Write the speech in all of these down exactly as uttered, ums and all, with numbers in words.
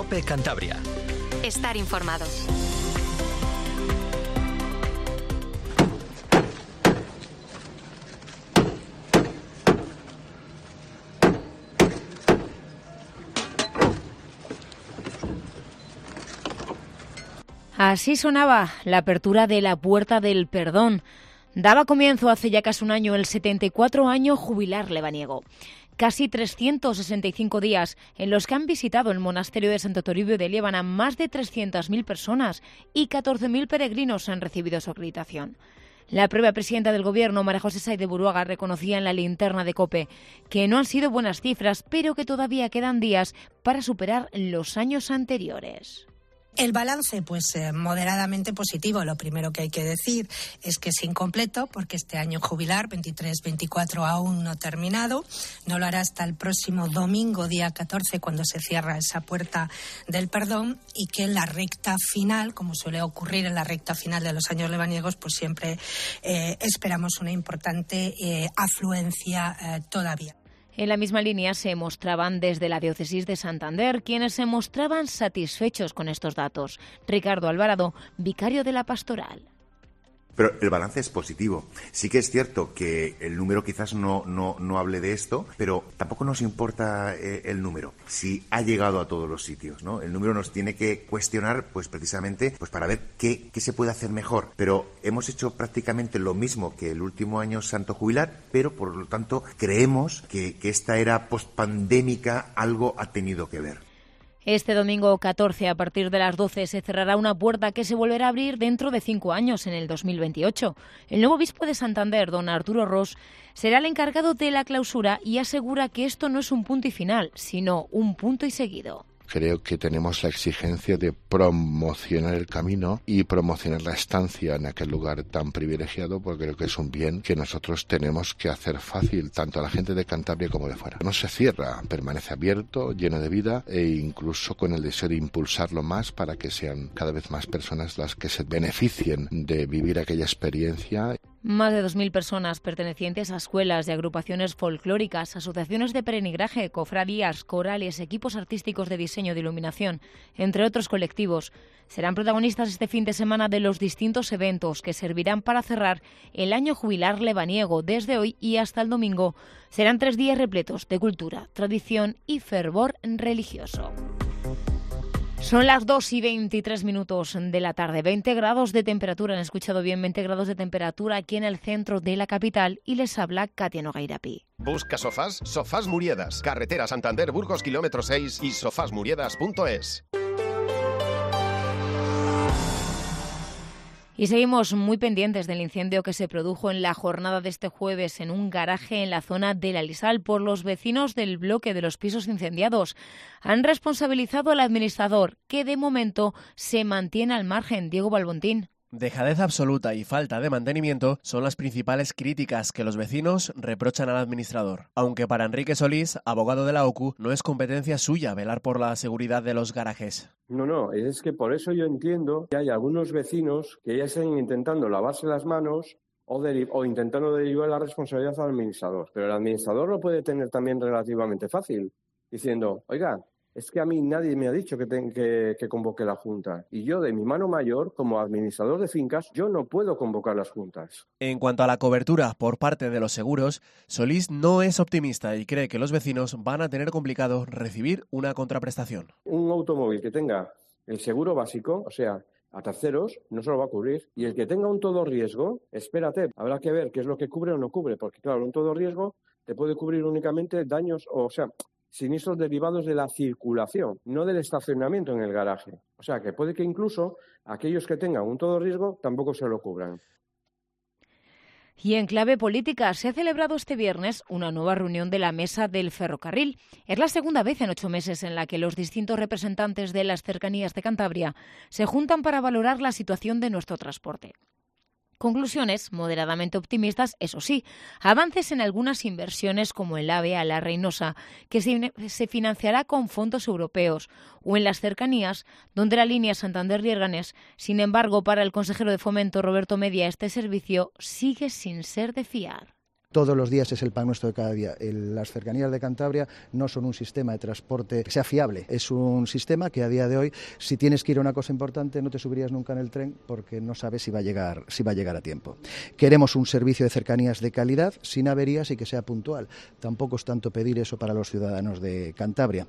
COPE Cantabria. Estar informados. Así sonaba la apertura de la Puerta del Perdón. Daba comienzo hace ya casi un año el setenta y cuatro año jubilar lebaniego. Casi trescientos sesenta y cinco días en los que han visitado el monasterio de Santo Toribio de Liébana más de trescientas mil personas y catorce mil peregrinos han recibido su acreditación. La propia presidenta del Gobierno, María José Sáez de Buruaga, reconocía en la linterna de COPE que no han sido buenas cifras, pero que todavía quedan días para superar los años anteriores. El balance, pues eh, moderadamente positivo. Lo primero que hay que decir es que es incompleto porque este año jubilar veintitrés veinticuatro aún no ha terminado. No lo hará hasta el próximo domingo, día catorce, cuando se cierra esa Puerta del Perdón, y que en la recta final, como suele ocurrir en la recta final de los años lebaniegos, pues siempre eh, esperamos una importante eh, afluencia eh, todavía. En la misma línea se mostraban desde la diócesis de Santander quienes se mostraban satisfechos con estos datos. Ricardo Alvarado, vicario de la pastoral. Pero el balance es positivo. Sí que es cierto que el número quizás no, no, no hable de esto, pero tampoco nos importa eh, el número, si ha llegado a todos los sitios, ¿no? El número nos tiene que cuestionar, pues precisamente, pues para ver qué, qué se puede hacer mejor. Pero hemos hecho prácticamente lo mismo que el último año santo jubilar, pero por lo tanto creemos que, que esta era postpandémica algo ha tenido que ver. Este domingo catorce, a partir de las doce, se cerrará una puerta que se volverá a abrir dentro de cinco años, en el dos mil veintiocho. El nuevo obispo de Santander, don Arturo Ros, será el encargado de la clausura y asegura que esto no es un punto y final, sino un punto y seguido. Creo que tenemos la exigencia de promocionar el camino y promocionar la estancia en aquel lugar tan privilegiado, porque creo que es un bien que nosotros tenemos que hacer fácil, tanto a la gente de Cantabria como de fuera. No se cierra, permanece abierto, lleno de vida e incluso con el deseo de impulsarlo más para que sean cada vez más personas las que se beneficien de vivir aquella experiencia. Más de dos mil personas pertenecientes a escuelas y agrupaciones folclóricas, asociaciones de peregrinaje, cofradías, corales, equipos artísticos de diseño de iluminación, entre otros colectivos, serán protagonistas este fin de semana de los distintos eventos que servirán para cerrar el año jubilar lebaniego desde hoy y hasta el domingo. Serán tres días repletos de cultura, tradición y fervor religioso. Son las dos y veintitrés minutos de la tarde, veinte grados de temperatura, han escuchado bien, veinte grados de temperatura aquí en el centro de la capital y les habla Katia Nogueirapi. ¿Busca sofás? Sofás Muriedas, carretera Santander, Burgos, kilómetro seis y sofás muriedas punto es. Y seguimos muy pendientes del incendio que se produjo en la jornada de este jueves en un garaje en la zona de La Lisal por los vecinos del bloque de los pisos incendiados. Han responsabilizado al administrador, que de momento se mantiene al margen. Diego Balbontín. Dejadez absoluta y falta de mantenimiento son las principales críticas que los vecinos reprochan al administrador. Aunque para Enrique Solís, abogado de la O C U, no es competencia suya velar por la seguridad de los garajes. No, no, es que por eso yo entiendo que hay algunos vecinos que ya están intentando lavarse las manos o, deri- o intentando derivar la responsabilidad al administrador. Pero el administrador lo puede tener también relativamente fácil, diciendo, oiga, es que a mí nadie me ha dicho que, ten, que, que convoque la Junta. Y yo, de mi mano mayor, como administrador de fincas, yo no puedo convocar las juntas. En cuanto a la cobertura por parte de los seguros, Solís no es optimista y cree que los vecinos van a tener complicado recibir una contraprestación. Un automóvil que tenga el seguro básico, o sea, a terceros, no se lo va a cubrir. Y el que tenga un todo riesgo, espérate, habrá que ver qué es lo que cubre o no cubre, porque claro, un todo riesgo te puede cubrir únicamente daños, o sea, sinistros derivados de la circulación, no del estacionamiento en el garaje. O sea, que puede que incluso aquellos que tengan un todo riesgo tampoco se lo cubran. Y en clave política, se ha celebrado este viernes una nueva reunión de la Mesa del Ferrocarril. Es la segunda vez en ocho meses en la que los distintos representantes de las cercanías de Cantabria se juntan para valorar la situación de nuestro transporte. Conclusiones moderadamente optimistas, eso sí, avances en algunas inversiones como el AVE a la Reinosa, que se, se financiará con fondos europeos, o en las cercanías, donde la línea Santander-Lierganes, sin embargo, para el consejero de Fomento Roberto Media, este servicio sigue sin ser de fiar. todos los días es el pan nuestro de cada día. El, las cercanías de Cantabria no son un sistema de transporte que sea fiable, es un sistema que a día de hoy, si tienes que ir a una cosa importante, no te subirías nunca en el tren porque no sabes si va a llegar, si va a llegar a tiempo. Queremos un servicio de cercanías de calidad, sin averías y que sea puntual. Tampoco es tanto pedir eso para los ciudadanos de Cantabria.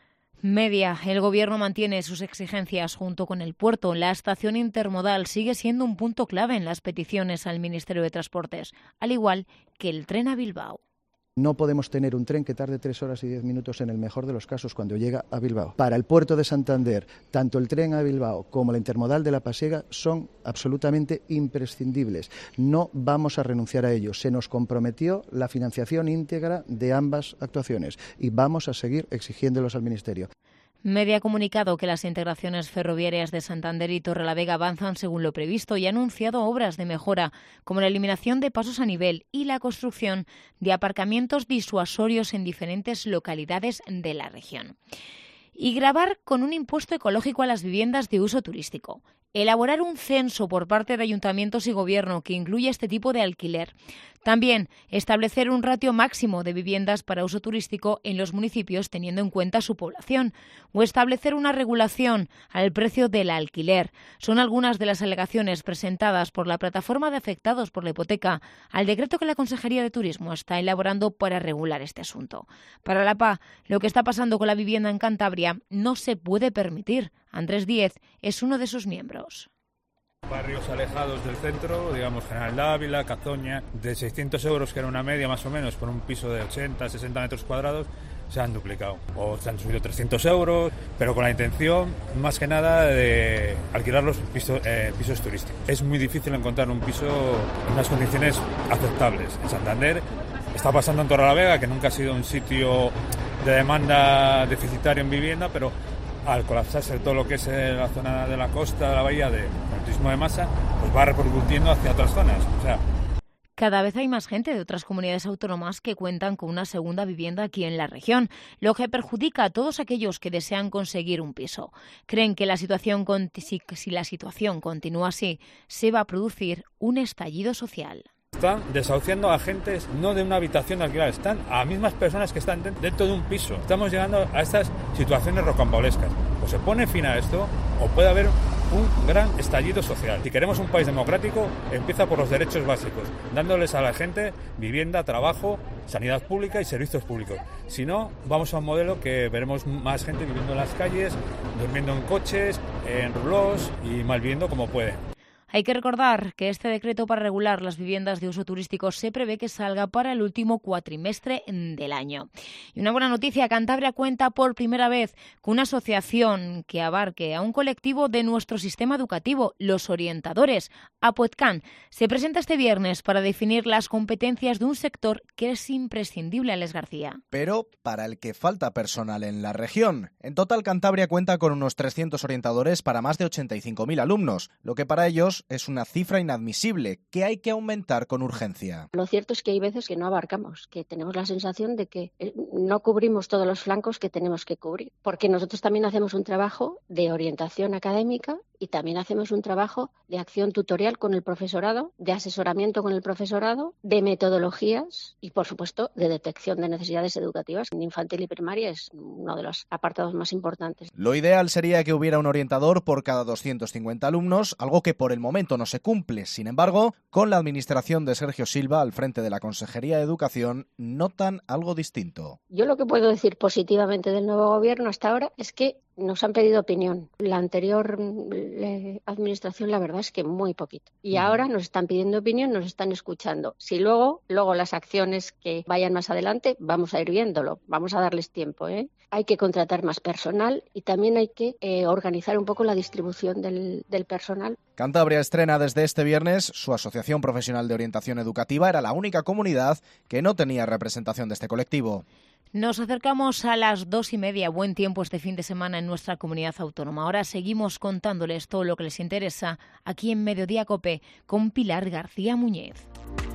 Media. El Gobierno mantiene sus exigencias junto con el puerto. La estación intermodal sigue siendo un punto clave en las peticiones al Ministerio de Transportes, al igual que el tren a Bilbao. No podemos tener un tren que tarde tres horas y diez minutos en el mejor de los casos cuando llega a Bilbao. Para el puerto de Santander, tanto el tren a Bilbao como la intermodal de La Pasiega son absolutamente imprescindibles. No vamos a renunciar a ellos. Se nos comprometió la financiación íntegra de ambas actuaciones y vamos a seguir exigiéndolos al Ministerio. Media ha comunicado que las integraciones ferroviarias de Santander y Torrelavega avanzan según lo previsto y ha anunciado obras de mejora, como la eliminación de pasos a nivel y la construcción de aparcamientos disuasorios en diferentes localidades de la región. Y gravar con un impuesto ecológico a las viviendas de uso turístico. Elaborar un censo por parte de ayuntamientos y gobierno que incluya este tipo de alquiler. También establecer un ratio máximo de viviendas para uso turístico en los municipios teniendo en cuenta su población. O establecer una regulación al precio del alquiler. Son algunas de las alegaciones presentadas por la plataforma de afectados por la hipoteca al decreto que la Consejería de Turismo está elaborando para regular este asunto. Para la P A, lo que está pasando con la vivienda en Cantabria no se puede permitir. Andrés Díez es uno de sus miembros. Barrios alejados del centro, digamos General Dávila, Cazoña, de seiscientos euros, que era una media más o menos, por un piso de ochenta, sesenta metros cuadrados, se han duplicado. O se han subido trescientos euros, pero con la intención, más que nada, de alquilar los pisos, eh, pisos turísticos. Es muy difícil encontrar un piso en unas condiciones aceptables. En Santander está pasando en Torrelavega, que nunca ha sido un sitio de demanda deficitario en vivienda, pero al colapsarse todo lo que es la zona de la costa, de la bahía, de turismo de masa, pues va repercutiendo hacia otras zonas. O sea, cada vez hay más gente de otras comunidades autónomas que cuentan con una segunda vivienda aquí en la región, lo que perjudica a todos aquellos que desean conseguir un piso. Creen que la situación, si, si la situación continúa así, se va a producir un estallido social. Están desahuciando a agentes no de una habitación de alquiler, están a mismas personas que están dentro de un piso. Estamos llegando a estas situaciones rocambolescas. O se pone fin a esto o puede haber un gran estallido social. Si queremos un país democrático, empieza por los derechos básicos, dándoles a la gente vivienda, trabajo, sanidad pública y servicios públicos. Si no, vamos a un modelo que veremos más gente viviendo en las calles, durmiendo en coches, en rulós y malviviendo como puede. Hay que recordar que este decreto para regular las viviendas de uso turístico se prevé que salga para el último cuatrimestre del año. Y una buena noticia, Cantabria cuenta por primera vez con una asociación que abarque a un colectivo de nuestro sistema educativo, los orientadores. APOETCAN se presenta este viernes para definir las competencias de un sector que es imprescindible, Alex García. Pero para el que falta personal en la región. En total, Cantabria cuenta con unos trescientos orientadores para más de ochenta y cinco mil alumnos, lo que para ellos es una cifra inadmisible que hay que aumentar con urgencia. Lo cierto es que hay veces que no abarcamos, que tenemos la sensación de que no cubrimos todos los flancos que tenemos que cubrir, porque nosotros también hacemos un trabajo de orientación académica y también hacemos un trabajo de acción tutorial con el profesorado, de asesoramiento con el profesorado, de metodologías y, por supuesto, de detección de necesidades educativas. En infantil y primaria es uno de los apartados más importantes. Lo ideal sería que hubiera un orientador por cada doscientos cincuenta alumnos, algo que por el momento no se cumple. Sin embargo, con la administración de Sergio Silva al frente de la Consejería de Educación, notan algo distinto. Yo lo que puedo decir positivamente del nuevo gobierno hasta ahora es que nos han pedido opinión. La anterior eh, administración, la verdad es que muy poquito. Y ahora nos están pidiendo opinión, nos están escuchando. Si luego, luego las acciones que vayan más adelante, vamos a ir viéndolo. Vamos a darles tiempo, ¿eh? Hay que contratar más personal y también hay que eh, organizar un poco la distribución del, del personal. Cantabria estrena desde este viernes su Asociación Profesional de Orientación Educativa. Era la única comunidad que no tenía representación de este colectivo. Nos acercamos a las dos y media. Buen tiempo este fin de semana en nuestra comunidad autónoma. Ahora seguimos contándoles todo lo que les interesa aquí en Mediodía COPE con Pilar García Muñez.